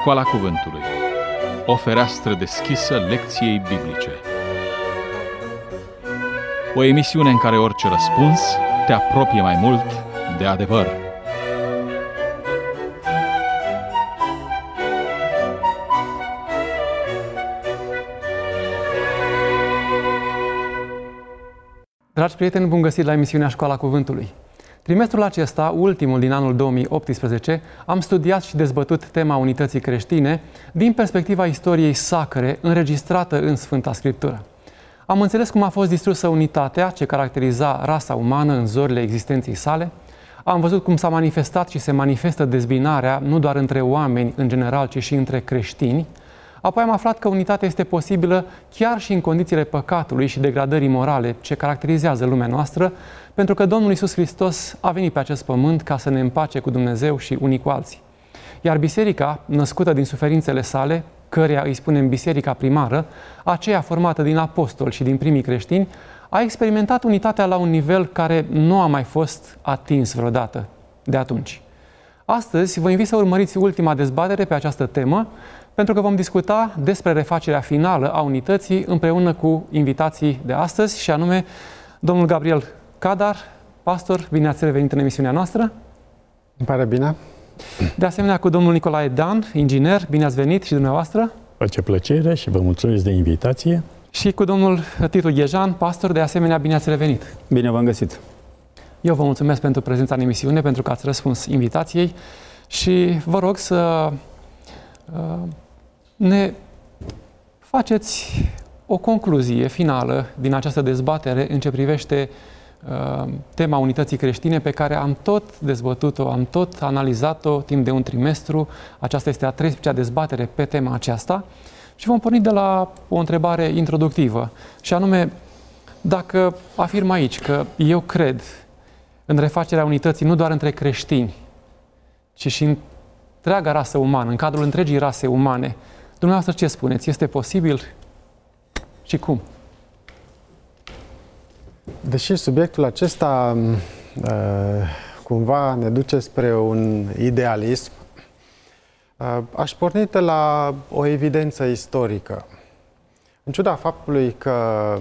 Școala Cuvântului. O fereastră deschisă lecției biblice. O emisiune în care orice răspuns te apropie mai mult de adevăr. Dragi prieteni, bun găsit la emisiunea Școala Cuvântului. Trimestrul acesta, ultimul din anul 2018, am studiat și dezbătut tema unității creștine din perspectiva istoriei sacre înregistrată în Sfânta Scriptură. Am înțeles cum a fost distrusă unitatea ce caracteriza rasa umană în zorile existenței sale. Am văzut cum s-a manifestat și se manifestă dezbinarea nu doar între oameni în general, ci și între creștini. Apoi am aflat că unitatea este posibilă chiar și în condițiile păcatului și degradării morale ce caracterizează lumea noastră, pentru că Domnul Iisus Hristos a venit pe acest pământ ca să ne împace cu Dumnezeu și unii cu alții. Iar biserica, născută din suferințele sale, căreia îi spunem biserica primară, aceea formată din apostoli și din primii creștini, a experimentat unitatea la un nivel care nu a mai fost atins vreodată de atunci. Astăzi vă invit să urmăriți ultima dezbatere pe această temă, pentru că vom discuta despre refacerea finală a unității împreună cu invitații de astăzi, și anume domnul Gabriel Cadar, pastor, bine ați revenit în emisiunea noastră. Îmi pare bine. De asemenea cu domnul Nicolae Dan, inginer, bine ați venit și dumneavoastră. Face plăcere și vă mulțumesc de invitație. Și cu domnul Titu Ghejan, pastor, de asemenea bine ați revenit. Bine v-am găsit. Eu vă mulțumesc pentru prezența în emisiune, pentru că ați răspuns invitației și vă rog să ne faceți o concluzie finală din această dezbatere în ce privește tema unității creștine pe care am tot dezbătut-o, am tot analizat-o timp de un trimestru. Aceasta este a 13-a dezbatere pe tema aceasta și vom porni de la o întrebare introductivă, și anume, dacă afirm aici că eu cred în refacerea unității nu doar între creștini, ci și întreaga rasă umană, în cadrul întregii rase umane, dumneavoastră ce spuneți? Este posibil și cum? Deși subiectul acesta cumva ne duce spre un idealism, aș porni de la o evidență istorică. În ciuda faptului că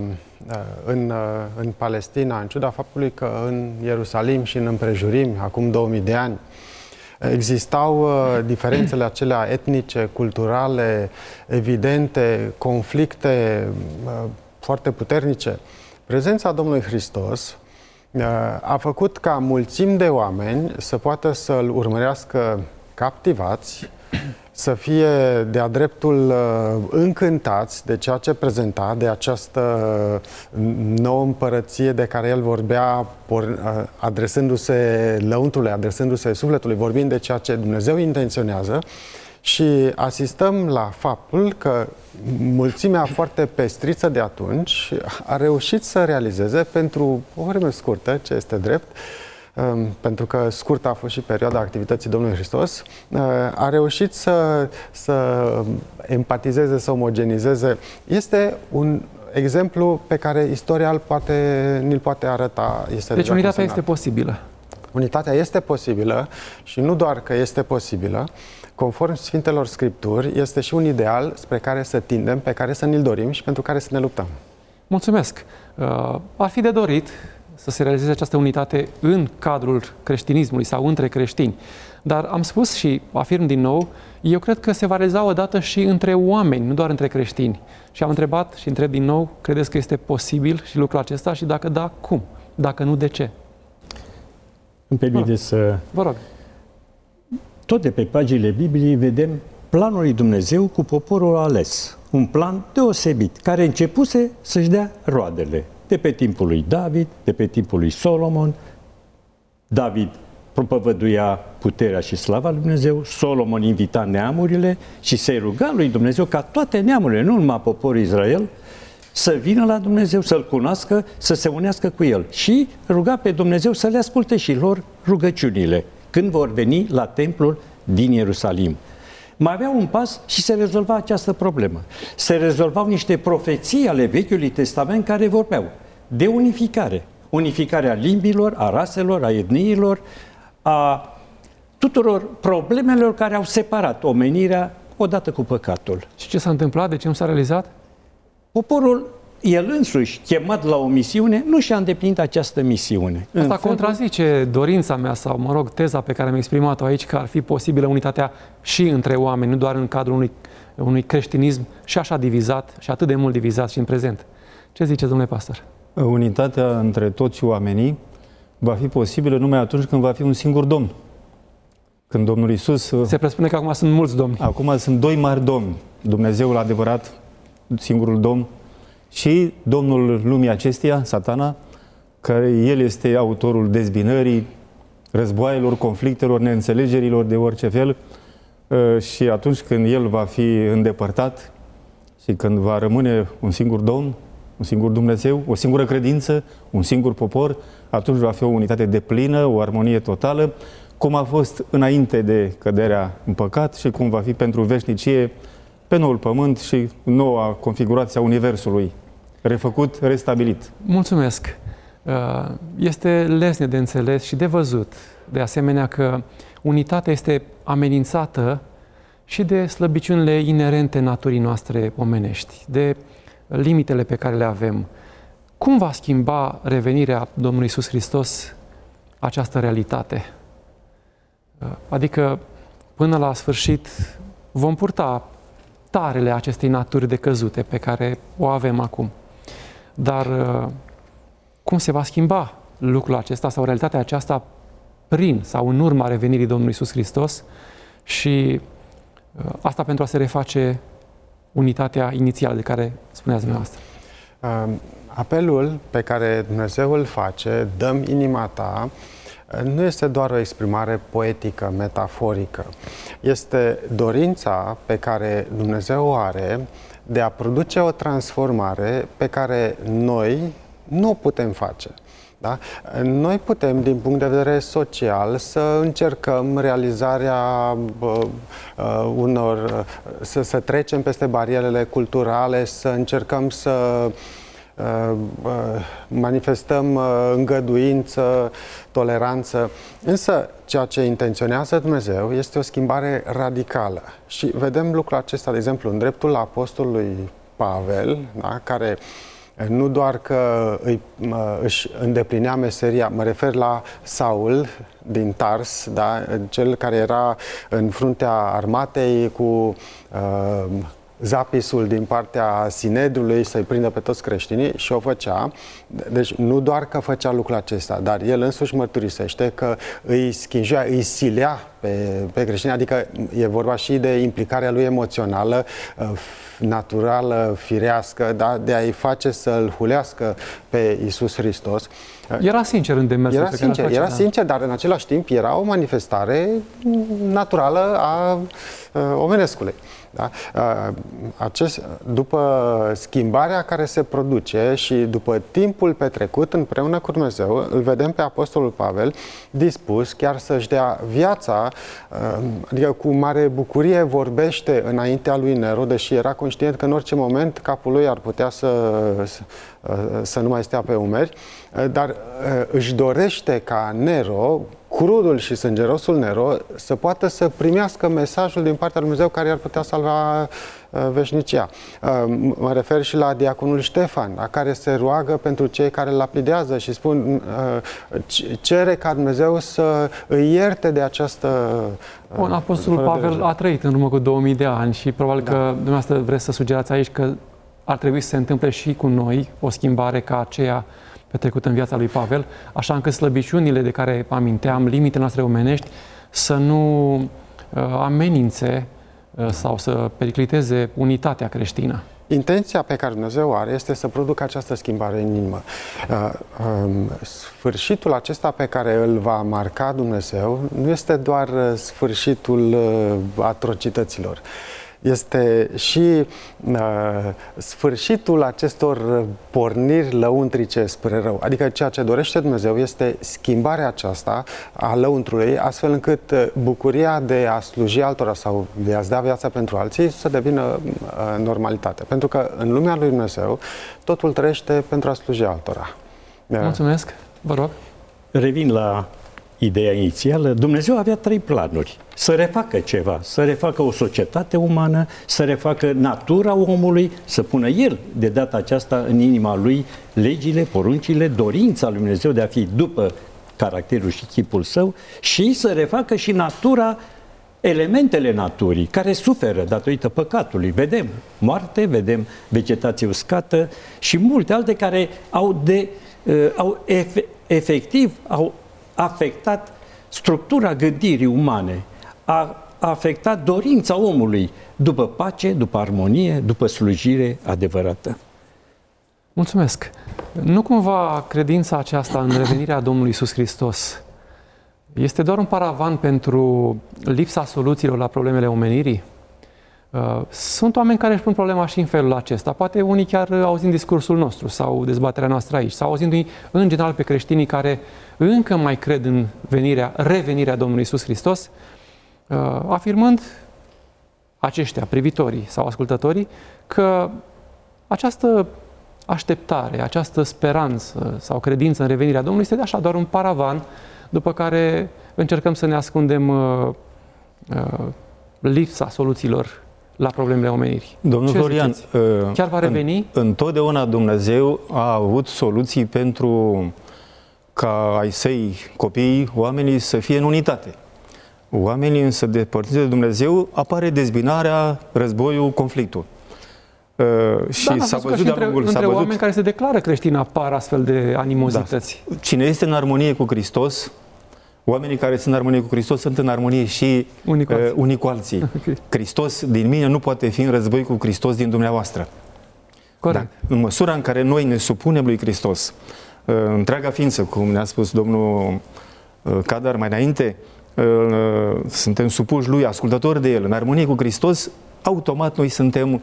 în Palestina, în ciuda faptului că în Ierusalim și în împrejurimi, acum 2000 de ani, existau diferențele acelea etnice, culturale, evidente, conflicte foarte puternice, prezența Domnului Hristos a făcut ca mulțimi de oameni să poată să-L urmărească captivați, să fie de-a dreptul încântați de ceea ce prezenta, de această nouă împărăție de care el vorbea, adresându-se lăuntrului, adresându-se sufletului, vorbind de ceea ce Dumnezeu intenționează. Și asistăm la faptul că mulțimea foarte pestriță de atunci a reușit să realizeze pentru o vreme scurtă, ce este drept, pentru că scurtă a fost și perioada activității Domnului Hristos, a reușit să empatizeze, să omogenizeze. Este un exemplu pe care istoria ni-l poate arăta. Deci unitatea este posibilă. Unitatea este posibilă și nu doar că este posibilă, conform Sfintelor Scripturi, este și un ideal spre care să tindem, pe care să ne-l dorim și pentru care să ne luptăm. Mulțumesc! Ar fi de dorit să se realizeze această unitate în cadrul creștinismului sau între creștini. Dar am spus și afirm din nou, eu cred că se va realiza odată și între oameni, nu doar între creștini. Și am întrebat și întreb din nou, credeți că este posibil și lucrul acesta? Și dacă da, cum? Dacă nu, de ce? Îmi permite să... Vă rog. Tot de pe paginile Bibliei vedem planul lui Dumnezeu cu poporul ales. Un plan deosebit, care începuse să-și dea roadele. De pe timpul lui David, de pe timpul lui Solomon. David propovăduia puterea și slava lui Dumnezeu, Solomon invita neamurile și se ruga lui Dumnezeu ca toate neamurile, nu numai poporul Israel, să vină la Dumnezeu, să-L cunoască, să se unească cu El. Și ruga pe Dumnezeu să le asculte și lor rugăciunile când vor veni la templul din Ierusalim. Mai avea un pas și se rezolva această problemă. Se rezolvau niște profeții ale Vechiului Testament care vorbeau de unificare. Unificarea limbilor, a raselor, a etniilor, a tuturor problemelor care au separat omenirea odată cu păcatul. Și ce s-a întâmplat? De ce nu s-a realizat? Poporul, el însuși, chemat la o misiune, nu și-a îndeplinit această misiune. Asta contrazice dorința mea sau, mă rog, teza pe care am exprimat-o aici, că ar fi posibilă unitatea și între oameni, nu doar în cadrul unui creștinism și așa divizat și atât de mult divizat și în prezent. Ce ziceți, domnule pastor? Unitatea între toți oamenii va fi posibilă numai atunci când va fi un singur Domn. Când Domnul Iisus... Se presupune că acum sunt mulți domni. Acum sunt doi mari domni. Dumnezeul adevărat, singurul Domn, și Domnul lumii acesteia, Satana, care el este autorul dezbinării, războaielor, conflictelor, neînțelegerilor de orice fel. Și atunci când el va fi îndepărtat și când va rămâne un singur Domn, un singur Dumnezeu, o singură credință, un singur popor, atunci va fi o unitate deplină, o armonie totală, cum a fost înainte de căderea în păcat și cum va fi pentru veșnicie pe noul pământ și noua configurație a Universului, refăcut, restabilit. Mulțumesc! Este lesne de înțeles și de văzut, de asemenea, că unitatea este amenințată și de slăbiciunile inerente naturii noastre omenești, de limitele pe care le avem. Cum va schimba revenirea Domnului Iisus Hristos această realitate? Adică, până la sfârșit, vom purta tarele acestei naturi decăzute pe care o avem acum. Dar cum se va schimba lucrul acesta sau realitatea aceasta prin sau în urma revenirii Domnului Iisus Hristos și asta pentru a se reface unitatea inițială de care spuneați dumneavoastră? Apelul pe care Dumnezeu îl face, dă-mi inima ta, nu este doar o exprimare poetică, metaforică. Este dorința pe care Dumnezeu o are de a produce o transformare pe care noi nu o putem face. Da? Noi putem, din punct de vedere social, să încercăm realizarea să trecem peste barierele culturale, să încercăm să manifestăm îngăduință, toleranță. Însă, ceea ce intenționează Dumnezeu este o schimbare radicală. Și vedem lucrul acesta, de exemplu, în dreptul apostolului Pavel, da? Care nu doar că își îndeplinea meseria, mă refer la Saul din Tars, da? Cel care era în fruntea armatei cu zapisul din partea Sinedriului să-i prindă pe toți creștinii și o făcea. Deci nu doar că făcea lucrul acesta, dar el însuși mărturisește că îi schinjuia, îi silea pe creștini, adică e vorba și de implicarea lui emoțională, naturală, firească, da? De a-i face să-l hulească pe Iisus Hristos. Era sincer în demersul pe care îl Era sincer, dar în același timp era o manifestare naturală a omenescului. Da? După schimbarea care se produce și după timpul petrecut împreună cu Dumnezeu, îl vedem pe Apostolul Pavel dispus chiar să-și dea viața, adică cu mare bucurie vorbește înaintea lui Nero, deși era conștient că în orice moment capul lui ar putea să nu mai stea pe umeri, dar își dorește ca Nero, crudul și sângerosul Nero, să poată să primească mesajul din partea lui Dumnezeu care ar putea salva veșnicia. Mă refer și la diaconul Ștefan, da, care se roagă pentru cei care îl lapidează și spun, cere ca Dumnezeu să îi ierte de această... Apostolul Pavel a trăit în urmă cu 2000 de ani și probabil că dumneavoastră vreți să sugerați aici că ar trebui să se întâmple și cu noi o schimbare ca aceea petrecută în viața lui Pavel, așa încât slăbiciunile de care aminteam, limitele noastre omenești, să nu amenințe sau să pericliteze unitatea creștină. Intenția pe care Dumnezeu are este să producă această schimbare în inimă. Sfârșitul acesta pe care îl va marca Dumnezeu nu este doar sfârșitul atrocităților. Este și sfârșitul acestor porniri lăuntrice spre rău. Adică ceea ce dorește Dumnezeu este schimbarea aceasta a lăuntrului, astfel încât bucuria de a sluji altora sau de a-ți da viața pentru alții să devină normalitate. Pentru că în lumea lui Dumnezeu totul trăiește pentru a sluji altora. Mulțumesc, vă rog. Revin la ideea inițială, Dumnezeu avea 3 planuri. Să refacă ceva, să refacă o societate umană, să refacă natura omului, să pună El, de data aceasta, în inima lui, legile, poruncile, dorința lui Dumnezeu de a fi după caracterul și chipul său și să refacă și natura, elementele naturii care suferă datorită păcatului. Vedem moarte, vedem vegetație uscată și multe alte care efectiv au afectat structura gândirii umane, a afectat dorința omului după pace, după armonie, după slujire adevărată. Mulțumesc! Nu cumva credința aceasta în revenirea Domnului Iisus Hristos este doar un paravan pentru lipsa soluțiilor la problemele omenirii? Sunt oameni care își pun problema și în felul acesta. Poate unii chiar auzind discursul nostru sau dezbaterea noastră aici, sau auzindu-i în general pe creștinii care încă mai cred în revenirea Domnului Iisus Hristos, afirmând aceștia, privitorii sau ascultătorii, că această așteptare, această speranță sau credință în revenirea Domnului este așa doar un paravan după care încercăm să ne ascundem lipsa soluțiilor la problemele omenirii. Domnul Florian, chiar va reveni? Întotdeauna Dumnezeu a avut soluții pentru ca ai săi copii, oamenii să fie în unitate. Oamenii însă despărțiți de Dumnezeu, apare dezbinarea, războiul, conflictul. Și s-a văzut de-a lungul... Între oameni care se declară creștini apar astfel de animozități. Da. Cine este în armonie cu Hristos, oamenii care sunt în armonie cu Hristos sunt în armonie și unii cu alții. Okay. Hristos din mine nu poate fi în război cu Hristos din dumneavoastră. Corect. Da. În măsura în care noi ne supunem lui Hristos, întreaga ființă, cum ne-a spus domnul Cadar mai înainte, suntem supuși lui, ascultători de el, în armonie cu Hristos, automat noi suntem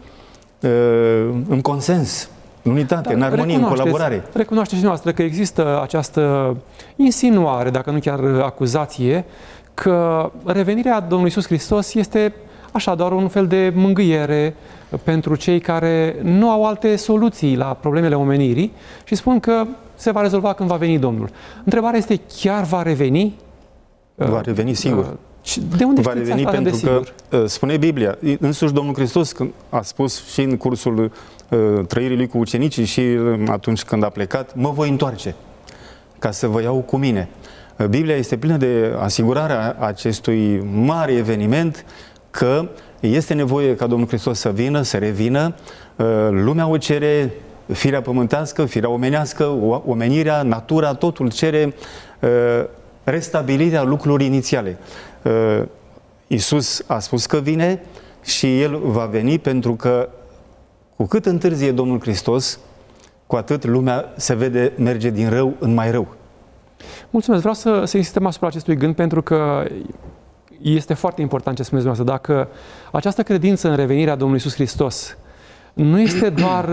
în consens, în unitate, în armonie, în colaborare. Recunoașteți și noastră că există această insinuare, dacă nu chiar acuzație, că revenirea Domnului Iisus Hristos este așa doar un fel de mângâiere pentru cei care nu au alte soluții la problemele omenirii și spun că se va rezolva când va veni Domnul. Întrebarea este, chiar va reveni? Va reveni sigur. De unde va reveni pentru că spune Biblia, însuși Domnul Hristos a spus și în cursul trăirii lui cu ucenicii și atunci când a plecat, mă voi întoarce ca să vă iau cu mine. Biblia este plină de asigurarea acestui mare eveniment că este nevoie ca Domnul Hristos să vină, să revină, lumea o cere, firea pământească, firea omenească, omenirea, natura, totul cere restabilirea lucrurilor inițiale. Iisus a spus că vine și El va veni pentru că cu cât întârzie Domnul Hristos, cu atât lumea merge din rău în mai rău. Mulțumesc! Vreau să insistăm asupra acestui gând pentru că este foarte important ce spuneți dumneavoastră. Dacă această credință în revenirea Domnului Iisus Hristos nu este doar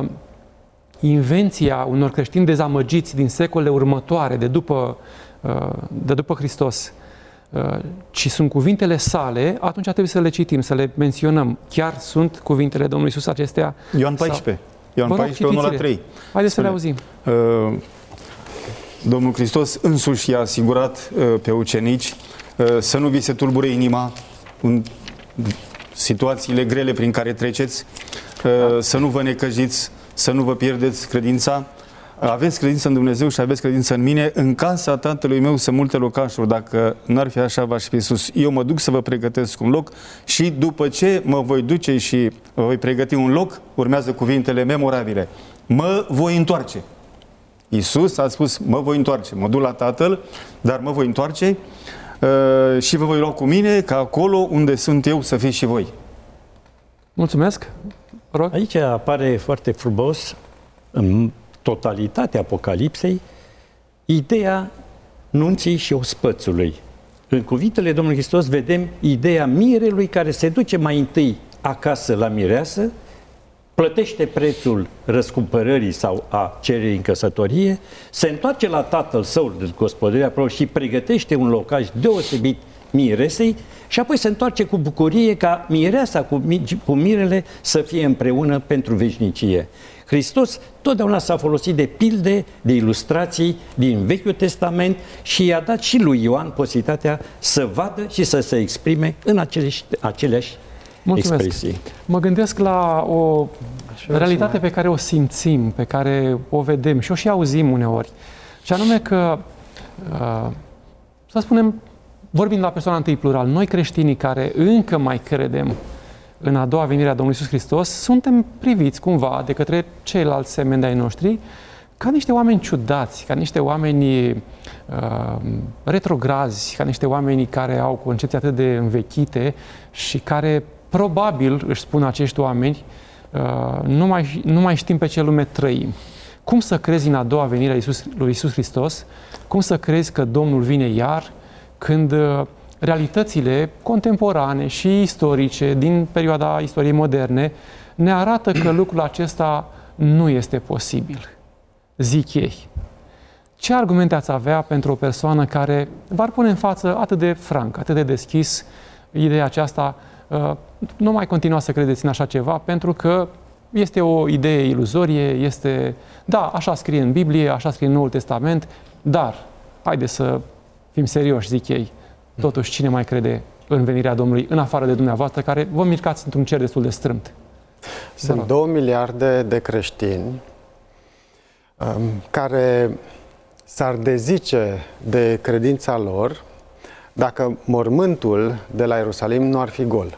invenția unor creștini dezamăgiți din secolele următoare, de după Hristos, ci sunt cuvintele sale, atunci trebuie să le citim, să le menționăm. Chiar sunt cuvintele Domnului Iisus acestea? Ioan 14. Ioan 14, 1-3. Haideți să le auzim. Domnul Hristos însuși i-a asigurat pe ucenici să nu vi se tulbure inima în situațiile grele prin care treceți, să nu vă necăjiți, să nu vă pierdeți credința. Aveți credință în Dumnezeu și aveți credință în mine. În casa Tatălui meu sunt multe locașuri. Dacă n-ar fi așa, v-aș fi sus. Eu mă duc să vă pregătesc un loc și după ce mă voi duce și vă voi pregăti un loc, urmează cuvintele memorabile. Mă voi întoarce. Iisus a spus, mă voi întoarce. Mă duc la Tatăl, dar mă voi întoarce și vă voi lua cu mine ca acolo unde sunt eu să fiți și voi. Mulțumesc. Rog. Aici apare foarte frumos în totalitatea Apocalipsei, ideea nunții și ospățului. În cuvintele Domnului Hristos vedem ideea mirelui care se duce mai întâi acasă la mireasă, plătește prețul răscumpărării sau a cererii în căsătorie, se întoarce la tatăl său de gospodăria și pregătește un locaș deosebit miresei și apoi se întoarce cu bucurie ca mireasa cu mirele să fie împreună pentru veșnicie. Hristos totdeauna s-a folosit de pilde, de ilustrații din Vechiul Testament și i-a dat și lui Ioan posibilitatea să vadă și să se exprime în aceleași expresii. Mă gândesc la o realitate pe care o simțim, pe care o vedem și o și auzim uneori. Și anume că, să spunem, vorbind la persoana întâi plural, noi creștinii care încă mai credem în a doua venire a Domnului Iisus Hristos, suntem priviți cumva de către ceilalți semeni de ai noștri ca niște oameni ciudați, ca niște oameni retrograzi, ca niște oameni care au concepții atât de învechite și care probabil, își spun acești oameni, nu mai știm pe ce lume trăim. Cum să crezi în a doua venire a lui Iisus Hristos? Cum să crezi că Domnul vine iar când realitățile contemporane și istorice din perioada istoriei moderne ne arată că lucrul acesta nu este posibil, zic ei. Ce argumente ați avea pentru o persoană care v-ar pune în față atât de franc, atât de deschis ideea aceasta, nu mai continua să credeți în așa ceva, pentru că este o idee iluzorie, este, da, așa scrie în Biblie, așa scrie în Noul Testament, dar, haideți să fim serioși, zic ei, totuși cine mai crede în venirea Domnului, în afară de dumneavoastră, care vă mișcați într-un cer destul de strâmt? Sunt 2 miliarde de creștini care s-ar dezice de credința lor dacă mormântul de la Ierusalim nu ar fi gol.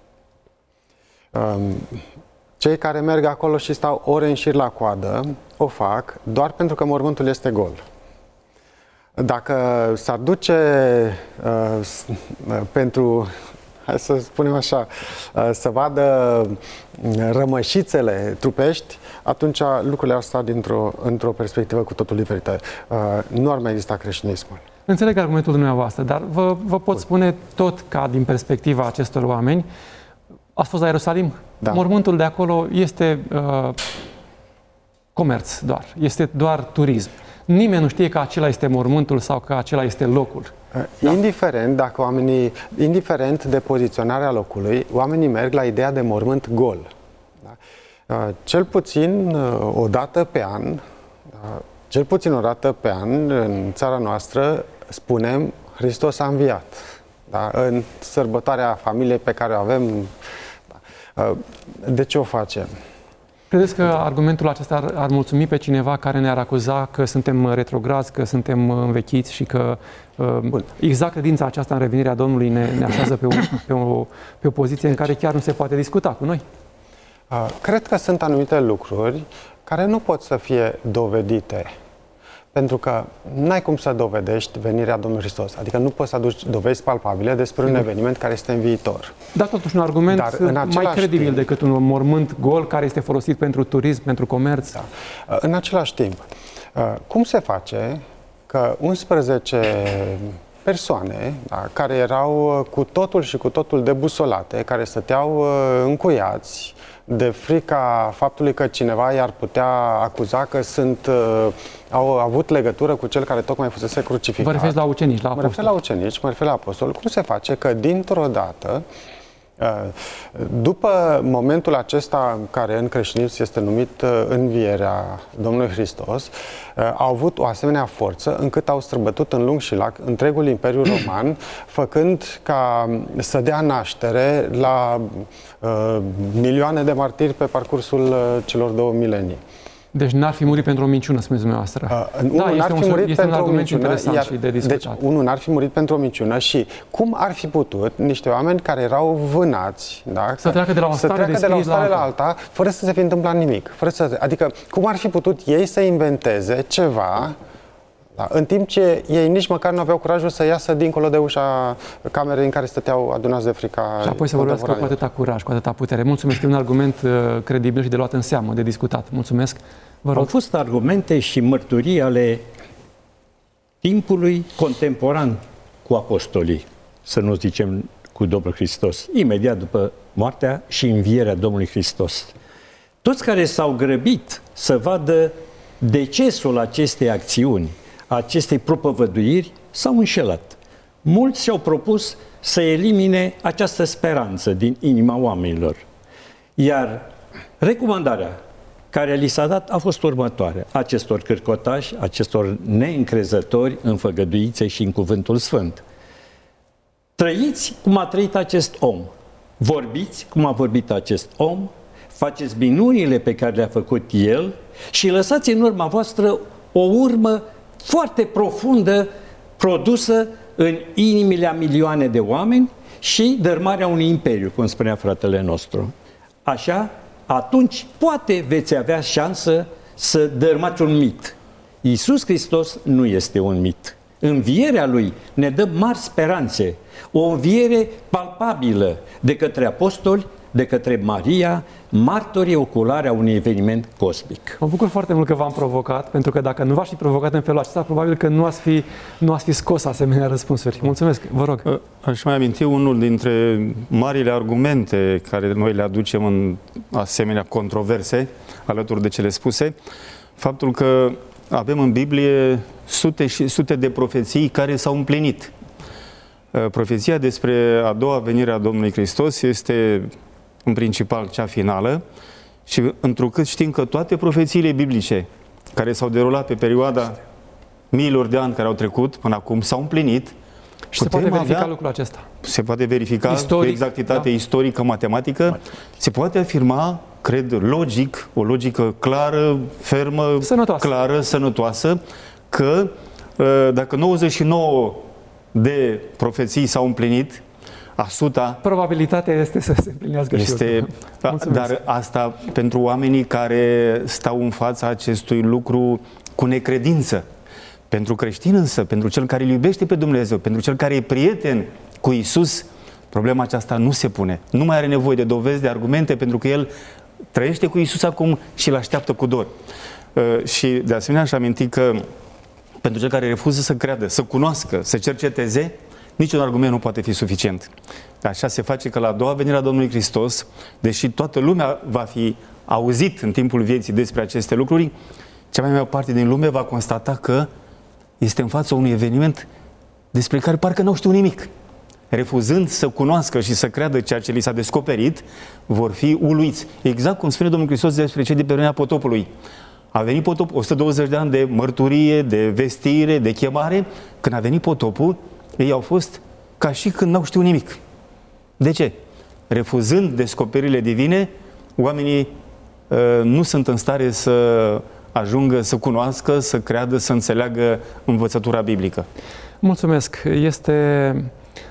Cei care merg acolo și stau ore în șir la coadă, o fac doar pentru că mormântul este gol. Dacă s-ar duce pentru, hai să spunem așa, să vadă rămășițele trupești, atunci lucrurile ar sta într-o perspectivă cu totul diferită. Nu ar mai exista creștinismul. Înțeleg argumentul dumneavoastră, dar vă pot spune tot ca din perspectiva acestor oameni. Ați fost la Ierusalim? Da. Mormântul de acolo este comerț doar, este doar turism. Nimeni nu știe că acela este mormântul sau că acela este locul. Indiferent de poziționarea locului, oamenii merg la ideea de mormânt gol. Da? Cel puțin o dată pe an, în țara noastră, spunem Hristos a înviat. Da? În sărbătoarea familiei pe care o avem. Da? De ce o facem? Credeți că argumentul acesta ar mulțumi pe cineva care ne-ar acuza că suntem retrograzi, că suntem învechiți și că exact credința aceasta în revenirea Domnului ne așează pe o poziție în care chiar nu se poate discuta cu noi? Cred că sunt anumite lucruri care nu pot să fie dovedite. Pentru că n-ai cum să dovedești venirea Domnului Hristos. Adică nu poți să aduci dovezi palpabile despre un eveniment care este în viitor. Dar totuși un argument mai credibil decât un mormânt gol care este folosit pentru turism, pentru comerț. Da. În același timp, cum se face că 11 persoane, da, care erau cu totul și cu totul debusolate, care stăteau încuiați de frica faptului că cineva i-ar putea acuza că au avut legătură cu cel care tocmai fusese crucificat. Vă referiți la ucenici, la apostoli? Mă refer la ucenici, mă refer la apostoli. Cum se face că dintr-o dată, după momentul acesta care în creștinism este numit învierea Domnului Hristos, au avut o asemenea forță încât au străbătut în lung și lat întregul Imperiu Roman, făcând ca să dea naștere la milioane de martiri pe parcursul celor 2 milenii. Deci n-ar fi murit pentru o minciună, spuneți dumneavoastră. Este un argument interesant și de discutat. Deci, unul n-ar fi murit pentru o minciună și cum ar fi putut niște oameni care erau vânați, da, să treacă de la o stare la alta, fără să se fi întâmplat nimic. Adică, cum ar fi putut ei să inventeze ceva, da, în timp ce ei nici măcar nu aveau curajul să iasă dincolo de ușa camerei în care stăteau adunați de frica. Și apoi să vorbească cu atâta curaj, cu atâta putere. Mulțumesc, e un argument credibil și de luat în seamă, de discutat. Mulțumesc. Vă rog. Au fost argumente și mărturii ale timpului contemporan cu apostolii, să nu zicem cu Domnul Hristos, imediat după moartea și învierea Domnului Hristos. Toți care s-au grăbit să vadă decesul acestei acțiuni, acestei propovăduiri, s-au înșelat. mulți și-au propus să elimine această speranță din inima oamenilor. Iar recomandarea care li s-a dat a fost următoarea: acestor cârcotași, acestor neîncrezători în făgăduințe și în cuvântul sfânt. Trăiți cum a trăit acest om, vorbiți cum a vorbit acest om, faceți minunile pe care le-a făcut el și lăsați în urma voastră o urmă foarte profundă produsă în inimile a milioane de oameni și dărmarea unui imperiu, cum spunea fratele nostru. Așa, atunci poate veți avea șansă să dărmați un mit. Iisus Hristos nu este un mit. Învierea Lui ne dă mari speranțe, o înviere palpabilă de către apostoli, de către Maria, martorii oculari a unui eveniment cosmic. Mă bucur foarte mult că v-am provocat, pentru că dacă nu v-aș fi provocat în felul acesta, probabil că nu ați fi scos asemenea răspunsuri. Mulțumesc, vă rog. Aș mai aminti unul dintre marile argumente care noi le aducem în asemenea controverse, alături de cele spuse, faptul că avem în Biblie sute și sute de profeții care s-au împlinit. Profeția despre a doua venire a Domnului Hristos este în principal cea finală și întrucât știm că toate profețiile biblice care s-au derulat pe perioada miilor de ani care au trecut până acum s-au împlinit. Și se poate verifica lucrul acesta. Se poate verifica cu exactitate istorică, matematică. Se poate afirma, cred, logic, o logică clară, fermă, sănătoasă. Clară, sănătoasă, că dacă 99 de profeții s-au împlinit, a 100... Probabilitatea este să se împlinească și dar asta pentru oamenii care stau în fața acestui lucru cu necredință. Pentru creștin însă, pentru cel care îl iubește pe Dumnezeu, pentru cel care e prieten cu Iisus, problema aceasta nu se pune. Nu mai are nevoie de dovezi, de argumente, pentru că el trăiește cu Iisus acum și îl așteaptă cu dor. Și de asemenea aș aminti că pentru cel care refuză să creadă, să cunoască, să cerceteze, niciun argument nu poate fi suficient. Așa se face că la a doua venire a Domnului Hristos, deși toată lumea va fi auzit în timpul vieții despre aceste lucruri, cea mai mare parte din lume va constata că este în fața unui eveniment despre care parcă n-au știut nimic. Refuzând să cunoască și să creadă ceea ce li s-a descoperit, vor fi uluiți. Exact cum spune Domnul Hristos despre cei de pe vremea potopului. A venit potopul, 120 de ani de mărturie, de vestire, de chemare. Când a venit potopul, ei au fost ca și când n-au știut nimic. De ce? Refuzând descoperirile divine, oamenii nu sunt în stare să ajungă să cunoască, să creadă, să înțeleagă învățătura biblică. Mulțumesc. Este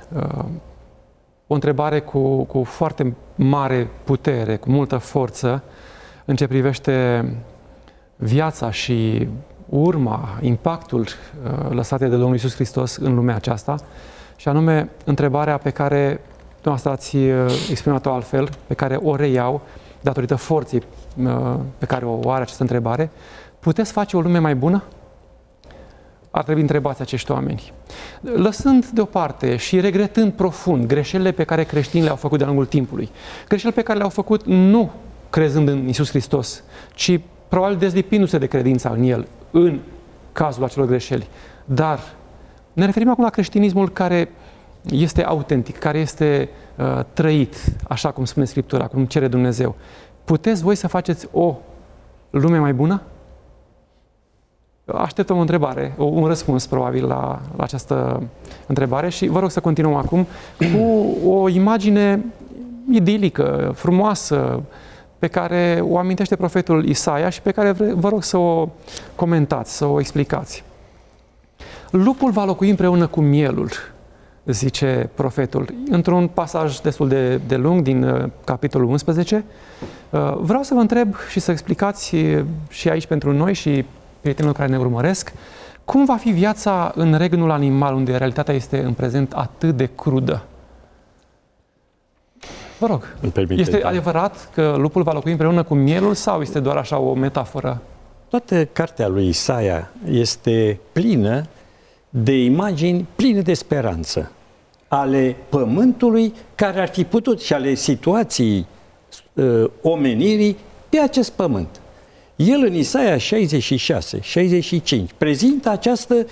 o întrebare cu foarte mare putere, cu multă forță, în ce privește viața și urma, impactul lăsate de Domnul Iisus Hristos în lumea aceasta, și anume întrebarea pe care dumneavoastră ați exprimat-o altfel, pe care o reiau datorită forței pe care o are această întrebare: puteți face o lume mai bună? Ar trebui întrebați acești oameni. Lăsând deoparte și regretând profund greșelile pe care creștinii le-au făcut de-a lungul timpului, greșeli pe care le-au făcut nu crezând în Iisus Hristos, ci probabil dezlipindu-se de credința în El, în cazul acelor greșeli. Dar ne referim acum la creștinismul care este autentic, care este trăit, așa cum spune Scriptura, cum cere Dumnezeu. Puteți voi să faceți o lume mai bună? Așteptăm o întrebare, un răspuns probabil la această întrebare și vă rog să continuăm acum cu o imagine idilică, frumoasă, pe care o amintește profetul Isaia și pe care vă rog să o comentați, să o explicați. Lupul va locui împreună cu mielul, zice profetul, într-un pasaj destul de lung din capitolul 11. Vreau să vă întreb și să explicați și aici pentru noi și prietenilor care ne urmăresc, cum va fi viața în regnul animal, unde realitatea este în prezent atât de crudă? Vă rog, este adevărat că lupul va locui împreună cu mielul sau este doar așa o metaforă? Toată cartea lui Isaia este plină de imagini pline de speranță ale pământului care ar fi putut și ale situației omenirii pe acest pământ. El în Isaia 66, 65 prezintă această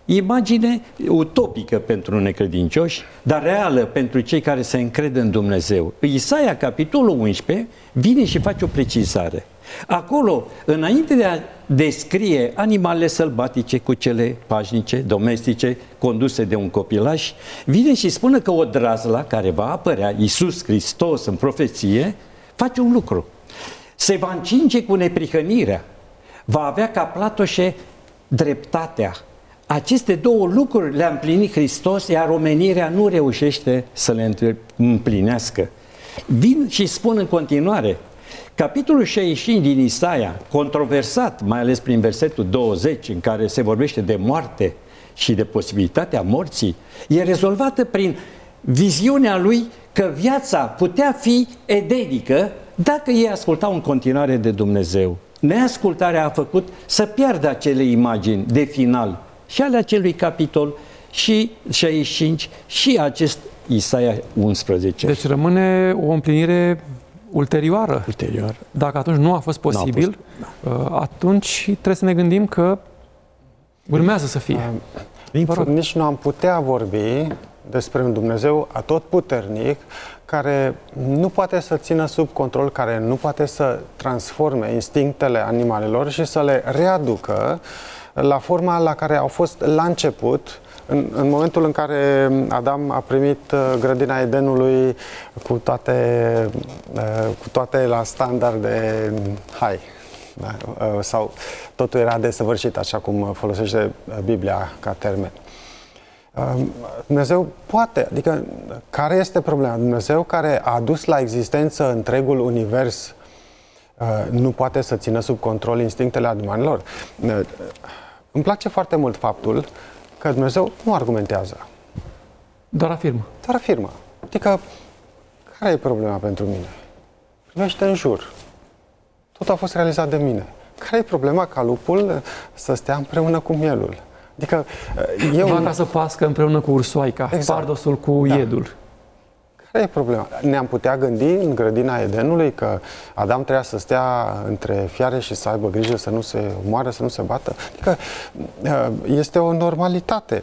Imagine utopică pentru necredincioși, dar reală pentru cei care se încred în Dumnezeu. Isaia, capitolul 11, vine și face o precizare. Acolo, înainte de a descrie animalele sălbatice cu cele pașnice, domestice, conduse de un copilaș, vine și spune că o drazla care va apărea, Iisus Hristos în profeție, face un lucru. Se va încinge cu neprihănirea, va avea ca platoșe dreptatea. Aceste două lucruri le-a împlinit Hristos, iar omenirea nu reușește să le împlinească. Vin și spun în continuare, capitolul 65 din Isaia, controversat, mai ales prin versetul 20, în care se vorbește de moarte și de posibilitatea morții, e rezolvată prin viziunea lui că viața putea fi edenică dacă ei ascultau în continuare de Dumnezeu. Neascultarea a făcut să piardă acele imagini de final și ale acelui capitol și 65 și acest Isaia 11. Deci rămâne o împlinire ulterioară. Dacă atunci nu a fost posibil, atunci trebuie să ne gândim că urmează să fie. Nici nu am putea vorbi despre un Dumnezeu atotputernic care nu poate să țină sub control, care nu poate să transforme instinctele animalelor și să le readucă la forma la care au fost la început, în momentul în care Adam a primit grădina Edenului cu toate la standarde high. Da? Sau totul era desăvârșit, așa cum folosește Biblia ca termen. Dumnezeu poate, adică care este problema? Dumnezeu care a adus la existență întregul univers nu poate să țină sub control instinctele animalelor. Îmi place foarte mult faptul că Dumnezeu nu argumentează. Doar afirmă. Doar afirmă. Adică, care e problema pentru mine? Privește în jur. Tot a fost realizat de mine. Care e problema ca lupul să stea împreună cu mielul? Adică, vaca să pască împreună cu ursoaica, exact. Pardosul cu iedul. Care e problema? Ne-am putea gândi în grădina Edenului că Adam trebuia să stea între fiare și să aibă grijă să nu se omoare, să nu se bată? Adică este o normalitate.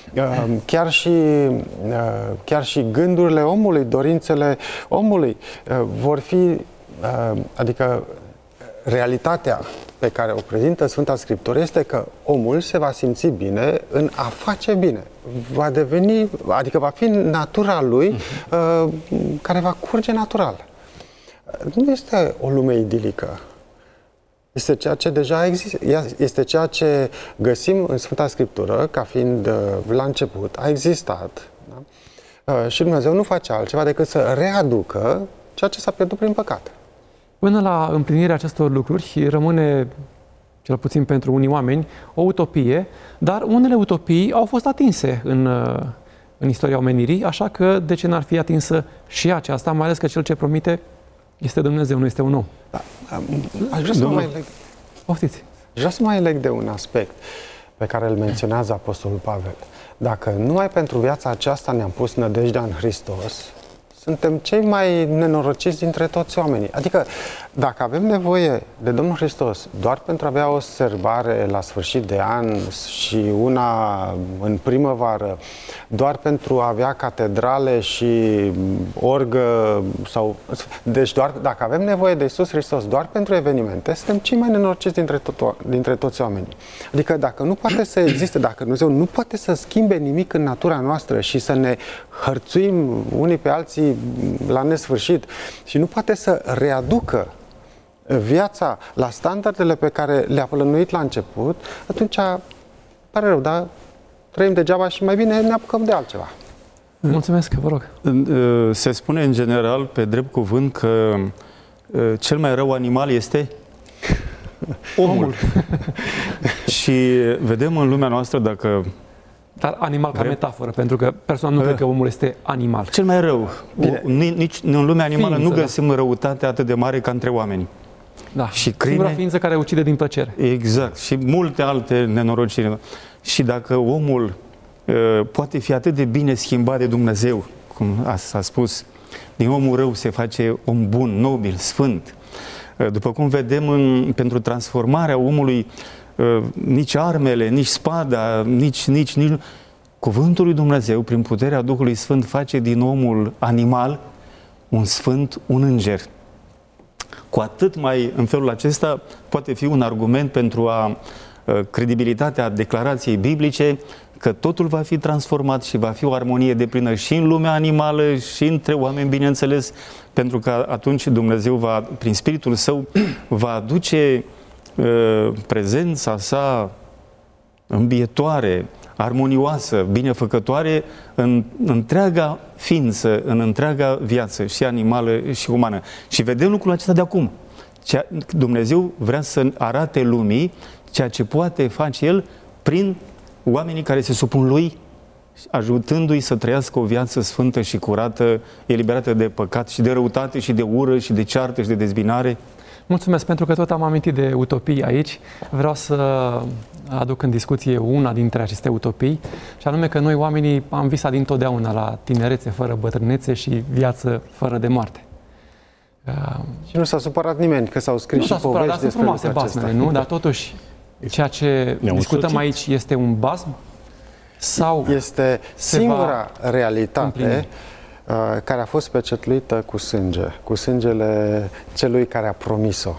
Chiar și gândurile omului, dorințele omului vor fi, adică realitatea pe care o prezintă Sfânta Scriptură este că omul se va simți bine în a face bine. Va deveni, adică va fi natura lui care va curge natural. Nu este o lume idilică. Este ceea ce deja există. Este ceea ce găsim în Sfânta Scriptură ca fiind la început, a existat. Da? Și Dumnezeu nu face altceva decât să readucă ceea ce s-a pierdut prin păcat. Până la împlinirea acestor lucruri rămâne, cel puțin pentru unii oameni, o utopie, dar unele utopii au fost atinse în istoria omenirii, așa că de ce n-ar fi atinsă și aceasta, mai ales că cel ce promite este Dumnezeu, nu este un om. Aș vrea să mai leg. Poftiți. Aș vrea să mai leg de un aspect pe care îl menționează Apostolul Pavel. Dacă numai pentru viața aceasta ne-am pus nădejdea în Hristos, suntem cei mai nenorociți dintre toți oamenii. Adică, dacă avem nevoie de Domnul Hristos doar pentru a avea o sărbare la sfârșit de an și una în primăvară, doar pentru a avea catedrale și orgă sau... Deci, doar dacă avem nevoie de Iisus Hristos doar pentru evenimente, suntem cei mai nenorociți dintre toți oamenii. Adică, dacă nu poate să existe, dacă Dumnezeu nu poate să schimbe nimic în natura noastră și să ne hărțuim unii pe alții la nesfârșit și nu poate să readucă viața la standardele pe care le-a plănuit la început, atunci pare rău, dar trăim degeaba și mai bine ne apucăm de altceva. Mulțumesc, vă rog. Se spune în general, pe drept cuvânt, că cel mai rău animal este omul. Și vedem în lumea noastră, dacă... Dar animal ca metaforă, pentru că personal nu cred că omul este animal. Cel mai rău. Nici în lumea animală nu găsim răutate atât de mare ca între oameni. Da, și singura ființă care ucide din plăcere. Exact. Și multe alte nenorociri. Și dacă omul poate fi atât de bine schimbat de Dumnezeu, cum s-a spus, din omul rău se face om bun, nobil, sfânt. După cum vedem, pentru transformarea omului nici armele, nici spada, nici... Cuvântul lui Dumnezeu, prin puterea Duhului Sfânt, face din omul animal un sfânt, un înger. Cu atât mai, în felul acesta, poate fi un argument pentru credibilitatea declarației biblice că totul va fi transformat și va fi o armonie deplină și în lumea animală și între oameni, bineînțeles, pentru că atunci Dumnezeu prin Spiritul Său va aduce prezența sa îmbietoare, armonioasă, binefăcătoare în întreaga ființă, în întreaga viață, și animală și umană. Și vedem lucrul acesta de acum. Dumnezeu vrea să arate lumii ceea ce poate face El prin oamenii care se supun Lui, ajutându-i să trăiască o viață sfântă și curată, eliberată de păcat și de răutate și de ură și de ceartă și de dezbinare. Mulțumesc, pentru că tot am amintit de utopii aici. Vreau să aduc în discuție una dintre aceste utopii, și anume că noi oamenii am visat dintotdeauna la tinerețe fără bătrânețe și viață fără de moarte. Și nu s-a supărat nimeni că s-au scris și povești despre lucrul acesta. Nu? Dar totuși, ceea ce discutăm aici este un basm? Sau este singura realitate care a fost pecetluită cu sângele celui care a promis-o.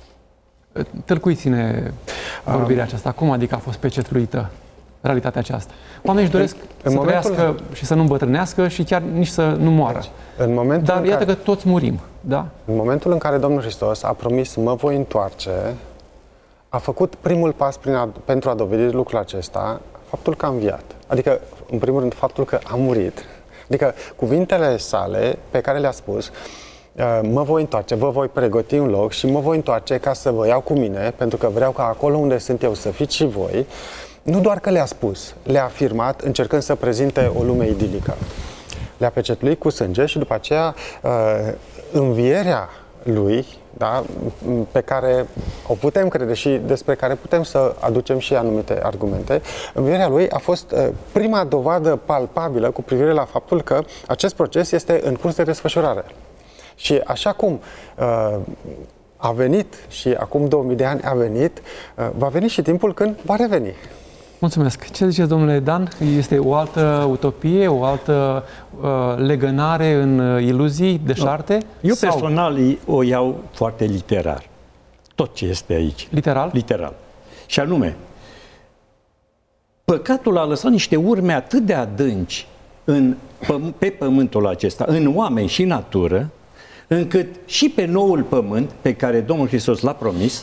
Tâlcuiți-ne vorbirea aceasta. Cum adică a fost pecetluită realitatea aceasta? Oamenii își doresc să trăiască și să nu îmbătrânească și chiar nici să nu moară. Dar iată că toți murim. Da? În momentul în care Domnul Hristos a promis mă voi întoarce, a făcut primul pas pentru a dovedi lucrul acesta, faptul că a înviat. Adică, în primul rând, faptul că a murit. Adică cuvintele sale pe care le-a spus, mă voi întoarce, vă voi pregăti un loc și mă voi întoarce ca să vă iau cu mine, pentru că vreau ca acolo unde sunt eu să fiți și voi. Nu doar că le-a spus, le-a afirmat încercând să prezinte o lume idilică. Le-a pecetluit cu sânge și după aceea învierea lui, da, pe care o putem crede și despre care putem să aducem și anumite argumente, învierea lui a fost prima dovadă palpabilă cu privire la faptul că acest proces este în curs de desfășurare. Și așa cum a venit și acum 2000 de ani a venit, va veni și timpul când va reveni. Mulțumesc. Ce ziceți, domnule Dan? Este o altă utopie, o altă legănare în iluzii deșarte? Eu personal o iau foarte literar. Tot ce este aici. Literal? Literal. Și anume, păcatul a lăsat niște urme atât de adânci pe pământul acesta, în oameni și natură, încât și pe noul pământ pe care Domnul Hristos l-a promis,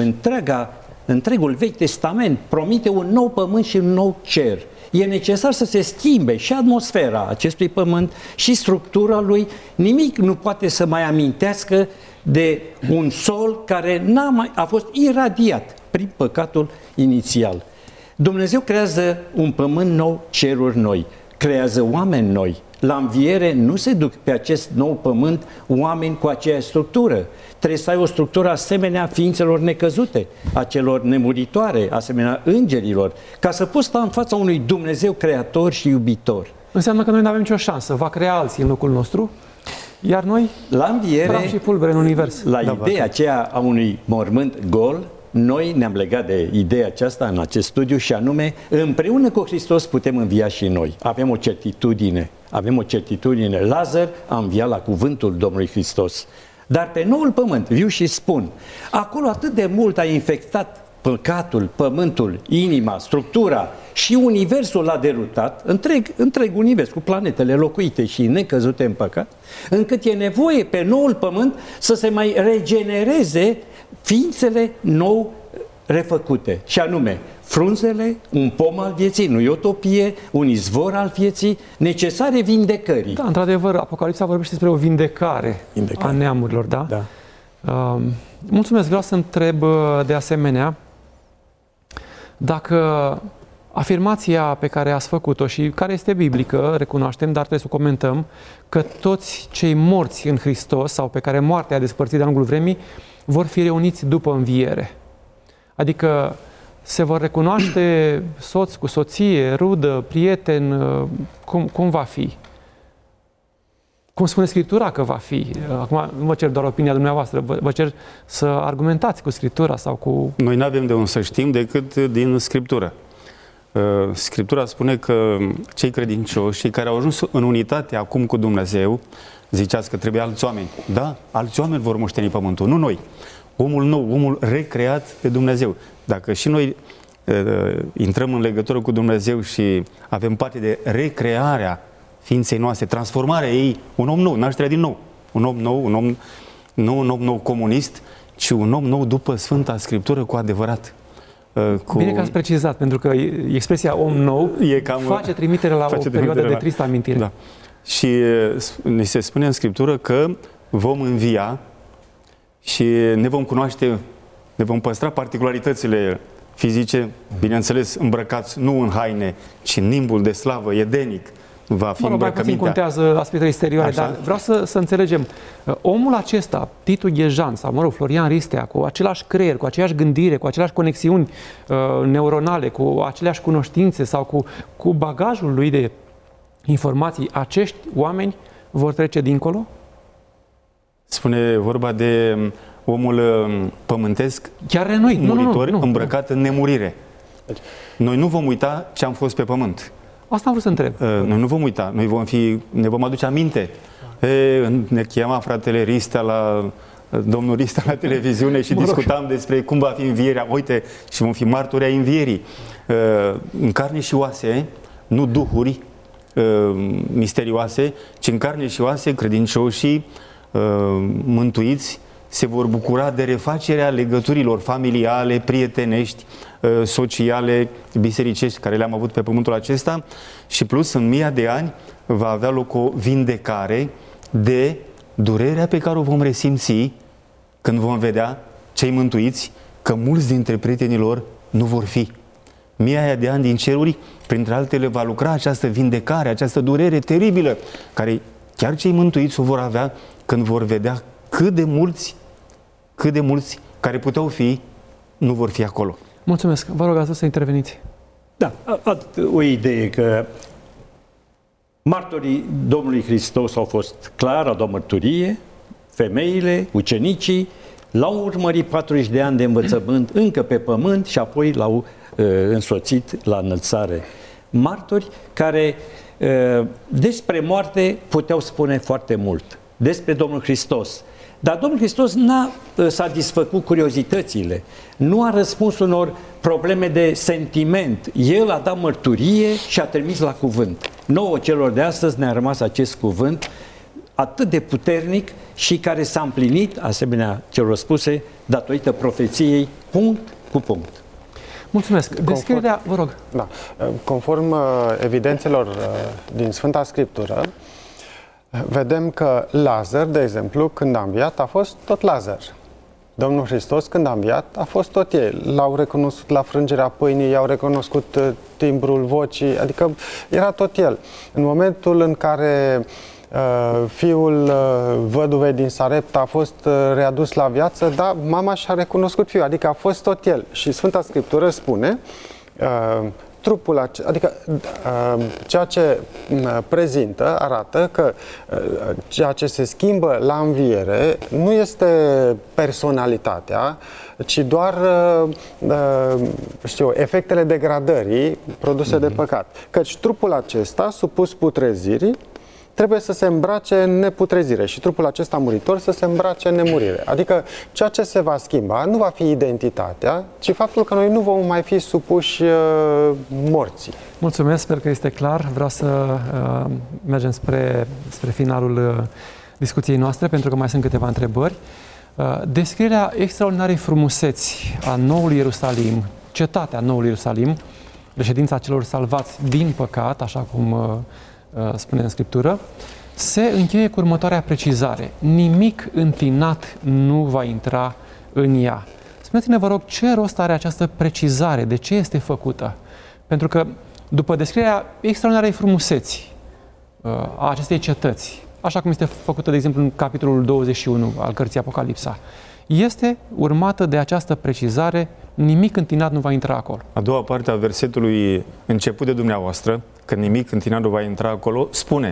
întregul Vechi Testament promite un nou pământ și un nou cer. E necesar să se schimbe și atmosfera acestui pământ și structura lui. Nimic nu poate să mai amintească de un sol care a fost iradiat prin păcatul inițial. Dumnezeu creează un pământ nou, ceruri noi, creează oameni noi. La înviere nu se duc pe acest nou pământ oameni cu aceeași structură. Trebuie să ai o structură asemenea ființelor necăzute, a celor nemuritoare, asemenea îngerilor, ca să poți sta în fața unui Dumnezeu creator și iubitor. Înseamnă că noi nu avem nicio șansă. Va crea alții în locul nostru, iar noi la înviere, și pulbere în univers. La ideea aceea a unui mormânt gol, noi ne-am legat de ideea aceasta în acest studiu și anume, împreună cu Hristos putem învia și noi. Avem o certitudine. Lazar a înviat la cuvântul Domnului Hristos. Dar pe noul pământ, viu și spun, acolo atât de mult a infectat păcatul, pământul, inima, structura și universul l-a derutat, întreg univers cu planetele locuite și necăzute în păcat, încât e nevoie pe noul pământ să se mai regenereze ființele nou refăcute, și anume frunzele, un pom al vieții, nu e utopie, un izvor al vieții, necesare vindecării. Da, într-adevăr, Apocalipsa vorbește despre o vindecare a neamurilor, da? Da. Mulțumesc, vreau să întreb de asemenea dacă afirmația pe care ați făcut-o și care este biblică, recunoaștem, dar trebuie să o comentăm, că toți cei morți în Hristos sau pe care moartea a despărțit de-a lungul vremii vor fi reuniți după înviere. Adică se vor recunoaște soț cu soție, rudă, prieten, cum va fi? cum spune Scriptura că va fi. Acum nu vă cer doar opinia dumneavoastră, vă cer să argumentați cu Scriptura sau cu... Noi nu avem de unde să știm decât din Scriptură. Scriptura spune că cei credincioși, cei care au ajuns în unitate acum cu Dumnezeu, ziceați că trebuie alți oameni. Da, alți oameni vor moșteni pământul, nu noi. Omul nou, omul recreat de Dumnezeu. Dacă și noi intrăm în legătură cu Dumnezeu și avem parte de recrearea ființei noastre, transformarea ei, un om nou, nașterea din nou. Un om nou, nu un om nou comunist, ci un om nou după Sfânta Scriptură cu adevărat. Bine că ați precizat, pentru că expresia om nou face trimitere la o perioadă de tristă amintire. Da. Și ni se spune în Scriptură că vom învia și ne vom cunoaște, ne vom păstra particularitățile fizice, bineînțeles îmbrăcați nu în haine, ci în nimbul de slavă edenic. Va fi mai puțin contează aspectele exterioare, așa? Dar vreau să înțelegem. Omul acesta, Titu Ghejan sau, Florian Ristea, cu același creier, cu aceeași gândire, cu aceleași conexiuni neuronale, cu aceleași cunoștințe sau cu bagajul lui de informații, acești oameni vor trece dincolo? Spune vorba de omul pământesc, chiar renuit, muritor, îmbrăcat în nemurire. Noi nu vom uita ce am fost pe pământ. Asta am vrut să întreb. Noi nu vom uita, noi ne vom aduce aminte. Ne chema fratele Ristea domnul Ristea la televiziune și discutam despre cum va fi învierea. Uite, și vom fi martori ai învierii. În carne și oase, nu duhuri misterioase, ci în carne și oase, credincioșii mântuiți se vor bucura de refacerea legăturilor familiale, prietenești, sociale, bisericești, care le-am avut pe pământul acesta, și plus în 1000 de ani va avea loc o vindecare de durerea pe care o vom resimți când vom vedea cei mântuiți că mulți dintre prietenilor nu vor fi. 1000 de ani din ceruri, printre altele, va lucra această vindecare, această durere teribilă, care chiar cei mântuiți o vor avea când vor vedea cât de mulți care puteau fi, nu vor fi acolo. Mulțumesc. Vă rog să interveniți. Da, o idee că martorii Domnului Hristos au fost clar, au dat mărturie, femeile, ucenicii, l-au urmărit 40 de ani de învățământ încă pe pământ și apoi l-au însoțit la înălțare. Martori care despre moarte puteau spune foarte mult, despre Domnul Hristos. Dar Domnul Hristos n-a satisfăcut curiozitățile, nu a răspuns unor probleme de sentiment. El a dat mărturie și a trimis la cuvânt. Nouă celor de astăzi ne-a rămas acest cuvânt atât de puternic și care s-a împlinit, asemenea celor spuse, datorită profeției, punct cu punct. Mulțumesc. Descrierea, vă rog. Da. Conform evidențelor din Sfânta Scriptură, vedem că Lazar, de exemplu, când a înviat, a fost tot Lazar. Domnul Hristos, când a înviat, a fost tot el. L-au recunoscut la frângerea pâinii, i-au recunoscut timbrul vocii, adică era tot el. În momentul în care fiul văduvei din Sarepta a fost readus la viață, da, mama și-a recunoscut fiul, adică a fost tot el. Și Sfânta Scriptură spune trupul, adică ceea ce prezintă, arată că ceea ce se schimbă la înviere nu este personalitatea, ci doar efectele degradării produse de păcat. Căci trupul acesta, supus putrezirii, trebuie să se îmbrace în neputrezire și trupul acesta muritor să se îmbrace în nemurire. Adică ceea ce se va schimba nu va fi identitatea, ci faptul că noi nu vom mai fi supuși morții. Mulțumesc, sper că este clar. Vreau să mergem spre finalul discuției noastre, pentru că mai sunt câteva întrebări. Descrierea extraordinarei frumuseți a noului Ierusalim, cetatea noului Ierusalim, reședința celor salvați din păcat, așa cum spune în Scriptură, se încheie cu următoarea precizare. Nimic întinat nu va intra în ea. Spuneți-ne, vă rog, ce rost are această precizare? De ce este făcută? Pentru că, după descrierea extraordinarei frumuseți a acestei cetăți, așa cum este făcută, de exemplu, în capitolul 21 al cărții Apocalipsa, este urmată de această precizare: nimic întinat nu va intra acolo. A doua parte a versetului început de dumneavoastră, că nimic întinat nu va intra acolo, spune: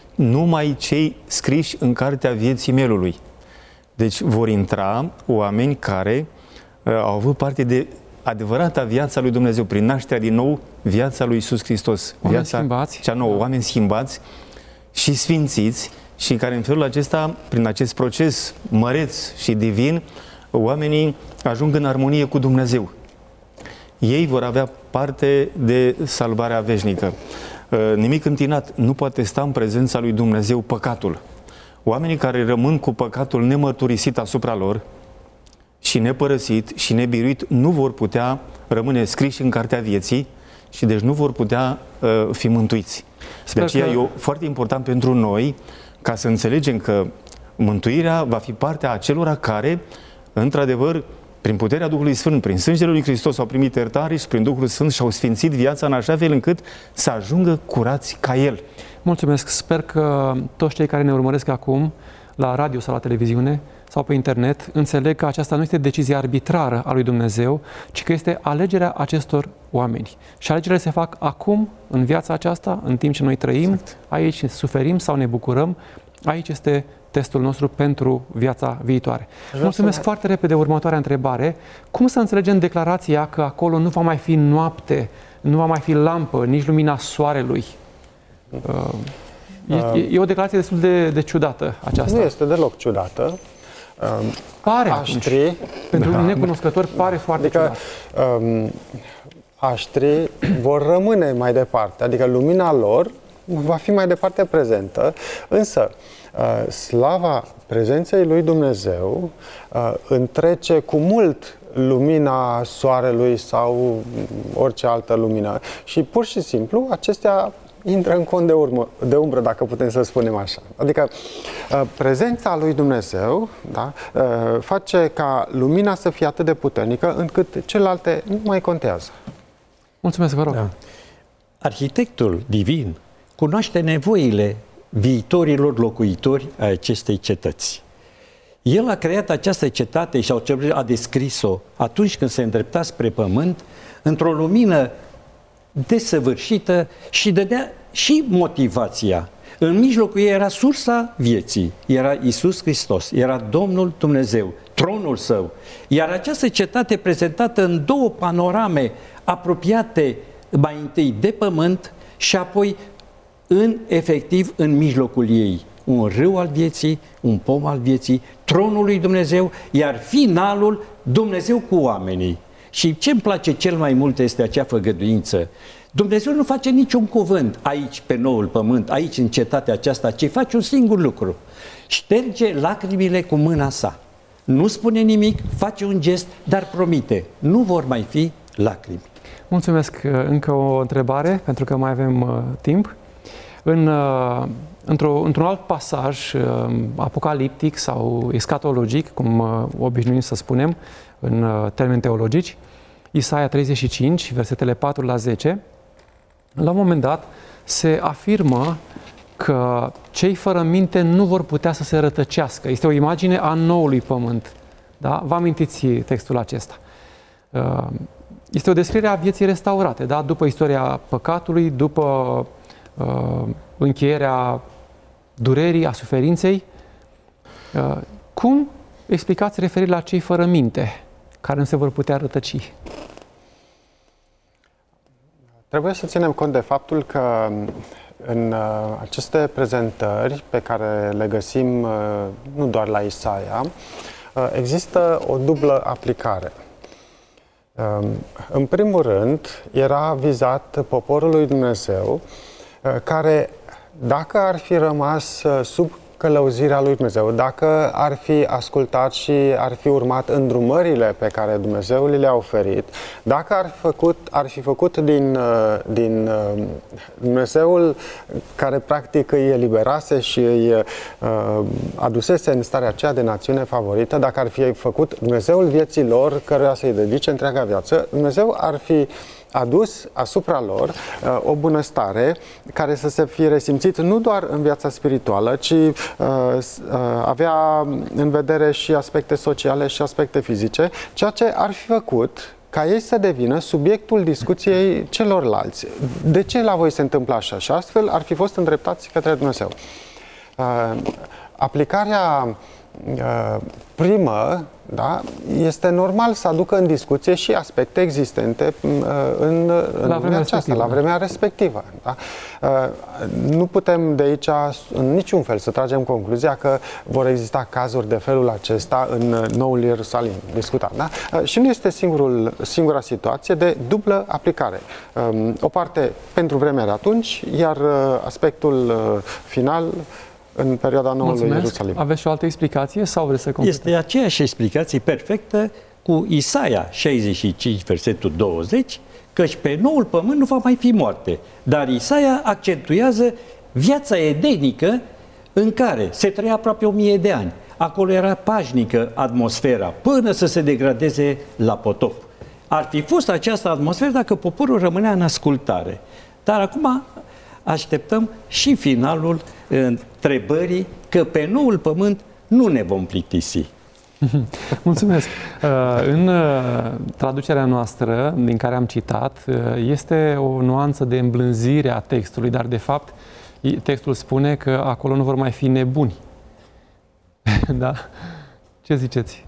numai cei scriși în cartea vieții mielului. Deci vor intra oameni care au avut parte de adevărata viața lui Dumnezeu, prin nașterea din nou, viața lui Iisus Hristos. Oameni viața schimbați. cea nouă, oameni schimbați și sfințiți, și care în felul acesta, prin acest proces măreț și divin, oamenii ajung în armonie cu Dumnezeu. Ei vor avea parte de salvarea veșnică. Nimic întinat nu poate sta în prezența lui Dumnezeu păcatul. Oamenii care rămân cu păcatul nemărturisit asupra lor și nepărăsit și nebiruit nu vor putea rămâne scriși în cartea vieții și deci nu vor putea fi mântuiți. De aceea e foarte important pentru noi ca să înțelegem că mântuirea va fi partea acelora care, într-adevăr, prin puterea Duhului Sfânt, prin sângele lui Hristos au primit iertare și prin Duhul Sfânt și-au sfințit viața în așa fel încât să ajungă curați ca El. Mulțumesc! Sper că toți cei care ne urmăresc acum, la radio sau la televiziune sau pe internet, înțeleg că aceasta nu este decizia arbitrară a lui Dumnezeu, ci că este alegerea acestor oameni. Și alegerile se fac acum, în viața aceasta, în timp ce noi trăim, exact. Aici suferim sau ne bucurăm. Aici este testul nostru pentru viața viitoare. Mulțumesc foarte repede. Următoarea întrebare. Cum să înțelegem declarația că acolo nu va mai fi noapte, nu va mai fi lampă, nici lumina soarelui? E o declarație destul de ciudată aceasta. Nu este deloc ciudată. Pare aștrii, pentru necunoscători pare foarte ciudat. Aștrii vor rămâne mai departe, adică lumina lor va fi mai departe prezentă, însă slava prezenței lui Dumnezeu întrece cu mult lumina soarelui sau orice altă lumină și pur și simplu acestea intră în cont de umbră, dacă putem să spunem așa. Adică prezența lui Dumnezeu, da, face ca lumina să fie atât de puternică încât celelalte nu mai contează. Mulțumesc, vă rog. Da. Arhitectul divin cunoaște nevoile viitorilor locuitori ai acestei cetăți. El a creat această cetate și a descris-o atunci când se îndrepta spre pământ într-o lumină desăvârșită și dădea și motivația. În mijlocul ei era sursa vieții, era Iisus Hristos, era Domnul Dumnezeu, tronul Său. Iar această cetate prezentată în două panorame apropiate mai întâi de pământ și apoi efectiv în mijlocul ei. Un râu al vieții, un pom al vieții, tronul lui Dumnezeu, iar finalul Dumnezeu cu oamenii. Și ce îmi place cel mai mult este acea făgăduință. Dumnezeu nu face niciun cuvânt aici pe noul pământ, aici în cetatea aceasta, ci face un singur lucru. Șterge lacrimile cu mâna sa. Nu spune nimic, face un gest, dar promite, nu vor mai fi lacrimi. Mulțumesc. Încă o întrebare, pentru că mai avem timp. Într-un alt pasaj apocaliptic sau escatologic, cum obișnuim să spunem în termeni teologici, Isaia 35, versetele 4 la 10, la un moment dat se afirmă că cei fără minte nu vor putea să se rătăcească. Este o imagine a noului pământ. Da? Vă amintiți textul acesta. Este o descriere a vieții restaurate, da? După istoria păcatului, după încheierea durerii, a suferinței. Cum explicați referirea la cei fără minte, care nu se vor putea rătăci? Trebuie să ținem cont de faptul că în aceste prezentări pe care le găsim nu doar la Isaia, există o dublă aplicare. În primul rând, era vizat poporul lui Dumnezeu, care, dacă ar fi rămas sub călăuzirea lui Dumnezeu, dacă ar fi ascultat și ar fi urmat îndrumările pe care Dumnezeu le-a oferit, dacă ar fi făcut din Dumnezeul care practic îi eliberase și îi adusese în starea aceea de națiune favorită, dacă ar fi făcut Dumnezeul vieții lor, căruia să-i dedice întreaga viață, Dumnezeu ar fi adus asupra lor o bunăstare care să se fie resimțit nu doar în viața spirituală, ci avea în vedere și aspecte sociale și aspecte fizice, ceea ce ar fi făcut ca ei să devină subiectul discuției celorlalți. De ce la voi se întâmplă așa? Și astfel ar fi fost îndreptați către Dumnezeu. Aplicarea primă, da, este normal să aducă în discuție și aspecte existente în lumea aceasta, la vremea respectivă. Da? Nu putem de aici în niciun fel să tragem concluzia că vor exista cazuri de felul acesta în Noul Ierusalim discutat. Da? Și nu este singura situație de dublă aplicare. O parte pentru vremea de atunci, iar aspectul final în perioada Noului Ierusalim. Aveți și o altă explicație sau vreți să completați? Este aceeași explicație perfectă cu Isaia 65, versetul 20, căci pe noul pământ nu va mai fi moarte. Dar Isaia accentuează viața edenică în care se trăia aproape 1000 de ani. Acolo era pașnică atmosfera până să se degradeze la potop. Ar fi fost această atmosferă dacă poporul rămânea în ascultare. Dar acum așteptăm și finalul întrebării că pe noul pământ nu ne vom plictisi. Mulțumesc! În traducerea noastră, din care am citat, este o nuanță de îmblânzire a textului, dar de fapt textul spune că acolo nu vor mai fi nebuni. Da? Ce ziceți?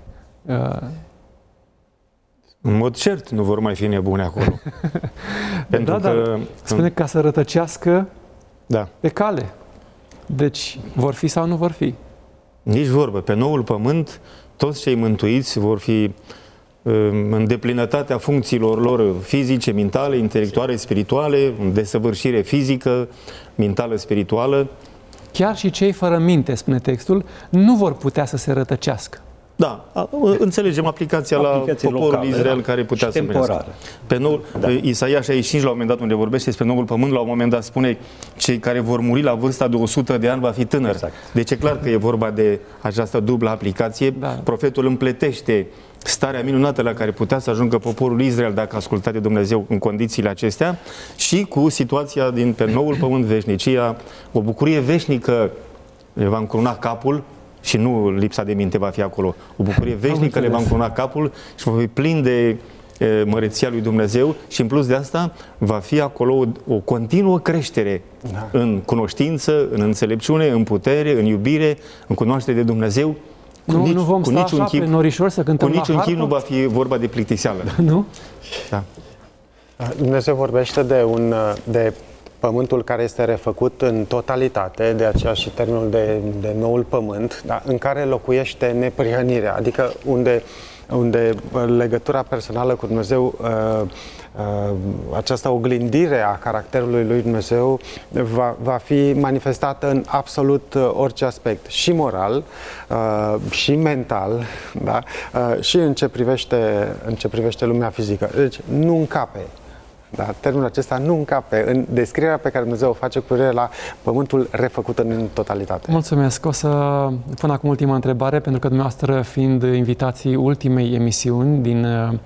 În mod cert nu vor mai fi nebuni acolo. Pentru că spune ca să rătăcească pe cale. Deci vor fi sau nu vor fi? Nici vorbă. Pe noul pământ, toți cei mântuiți vor fi în deplinătatea funcțiilor lor fizice, mentale, intelectuale, spirituale, în desăvârșire fizică, mentală, spirituală. Chiar și cei fără minte, spune textul, nu vor putea să se rătăcească. Da, înțelegem aplicația la poporul locale, Israel care putea să meargă. Pe noul, Isaia 65, la un moment dat, unde vorbește despre noul pământ, la un moment dat spune cei care vor muri la vârsta de 100 de ani va fi tânăr. Exact. Deci e clar că e vorba de această dublă aplicație. Da. Profetul împletește starea minunată la care putea să ajungă poporul Israel dacă asculta de Dumnezeu în condițiile acestea și cu situația din pe noul pământ, veșnicia, o bucurie veșnică le va încruna capul. Și nu lipsa de minte va fi acolo. O bucurie veșnică le va încruna capul și va fi plin de măreția lui Dumnezeu și în plus de asta va fi acolo o continuă creștere în cunoștință, în înțelepciune, în putere, în iubire, în cunoaștere de Dumnezeu. Nu vom sta așa pe norișor să cântăm la harpă? Cu niciun chip nu va fi vorba de plictiseală. Nu? Da. Dumnezeu vorbește de pământul care este refăcut în totalitate, de aceea și termenul de noul pământ, da, în care locuiește neprihănirea, adică unde legătura personală cu Dumnezeu, această oglindire a caracterului lui Dumnezeu va fi manifestată în absolut orice aspect, și moral, și mental, da, și în ce privește lumea fizică. Deci nu încape. Da, termenul acesta nu încape în descrierea pe care Dumnezeu o face cu privire la pământul refăcut în totalitate. Mulțumesc. O să pun acum ultima întrebare, pentru că dumneavoastră, fiind invitații ultimei emisiuni din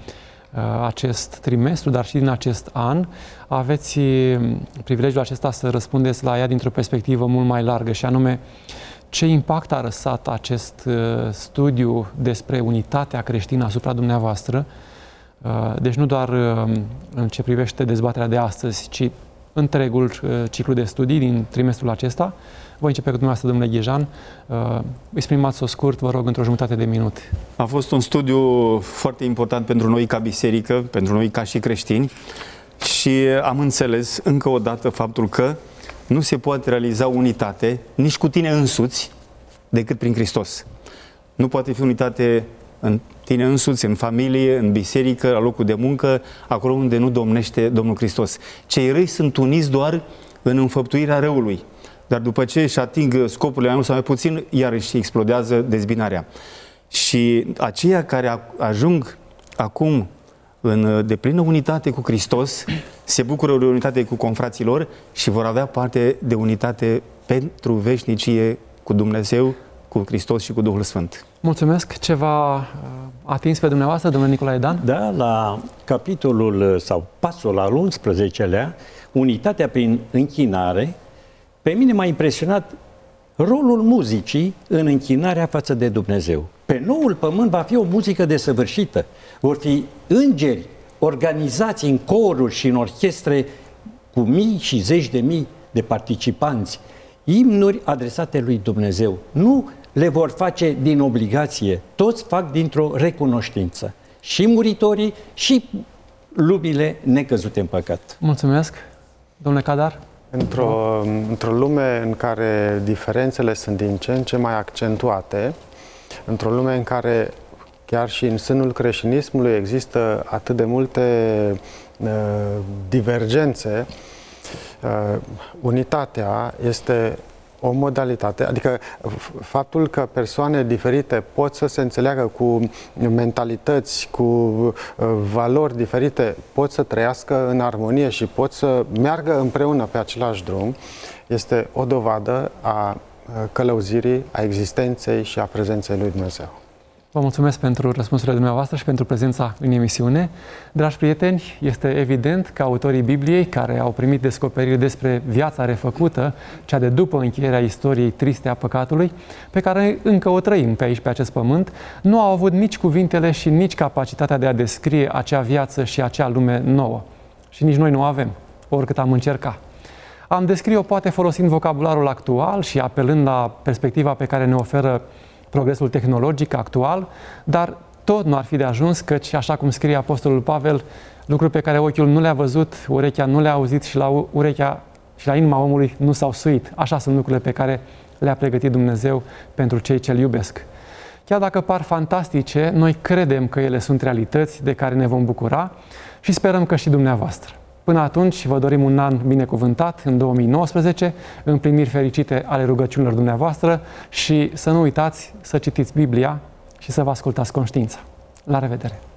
acest trimestru, dar și din acest an, aveți privilegiul acesta să răspundeți la ea dintr-o perspectivă mult mai largă, și anume ce impact a lăsat acest studiu despre unitatea creștină asupra dumneavoastră. Deci nu doar în ce privește dezbaterea de astăzi, ci întregul ciclu de studii din trimestrul acesta. Voi începe cu dumneavoastră, domnule Ghejan. Exprimați-o scurt, vă rog, într-o jumătate de minut. A fost un studiu foarte important pentru noi ca biserică, pentru noi ca și creștini, și am înțeles încă o dată faptul că nu se poate realiza unitate nici cu tine însuți decât prin Hristos. Nu poate fi unitate în tine însuți, în familie, în biserică, la locul de muncă, acolo unde nu domnește Domnul Hristos. Cei răi sunt uniți doar în înfăptuirea răului, dar după ce își ating scopurile mai mult sau mai puțin, iarăși explodează dezbinarea. Și aceia care ajung acum în deplină unitate cu Hristos se bucură de unitate cu confrații lor și vor avea parte de unitate pentru veșnicie cu Dumnezeu, cu Hristos și cu Duhul Sfânt. Mulțumesc. Ce v-a atins pe dumneavoastră, domnule Nicolae Dan? Da, la capitolul sau pasul al 11-lea, unitatea prin închinare, pe mine m-a impresionat rolul muzicii în închinarea față de Dumnezeu. Pe noul pământ va fi o muzică desăvârșită. Vor fi îngeri organizați în coruri și în orchestre cu mii și zeci de mii de participanți, imnuri adresate lui Dumnezeu. Nu le vor face din obligație, toți fac dintr-o recunoștință. Și muritorii și lumile necăzute în păcat. Mulțumesc. Domnule Cadar? Într-o lume în care diferențele sunt din ce în ce mai accentuate, într-o lume în care chiar și în sânul creștinismului există atât de multe divergențe, unitatea este o modalitate, adică faptul că persoane diferite pot să se înțeleagă cu mentalități, cu valori diferite, pot să trăiască în armonie și pot să meargă împreună pe același drum, este o dovadă a călăuzirii, a existenței și a prezenței lui Dumnezeu. Vă mulțumesc pentru răspunsurile dumneavoastră și pentru prezența în emisiune. Dragi prieteni, este evident că autorii Bibliei, care au primit descoperiri despre viața refăcută, cea de după încheierea istoriei triste a păcatului, pe care încă o trăim pe aici, pe acest pământ, nu au avut nici cuvintele și nici capacitatea de a descrie acea viață și acea lume nouă. Și nici noi nu avem, oricât am încercat. Am descrie-o poate folosind vocabularul actual și apelând la perspectiva pe care ne oferă progresul tehnologic actual, dar tot nu ar fi de ajuns, căci, așa cum scrie Apostolul Pavel, lucruri pe care ochiul nu le-a văzut, urechea nu le-a auzit și la urechea și la inima omului nu s-au suit. Așa sunt lucrurile pe care le-a pregătit Dumnezeu pentru cei ce-L iubesc. Chiar dacă par fantastice, noi credem că ele sunt realități de care ne vom bucura și sperăm că și dumneavoastră. Până atunci, vă dorim un an binecuvântat în 2019, împliniri fericite ale rugăciunilor dumneavoastră și să nu uitați să citiți Biblia și să vă ascultați conștiința. La revedere!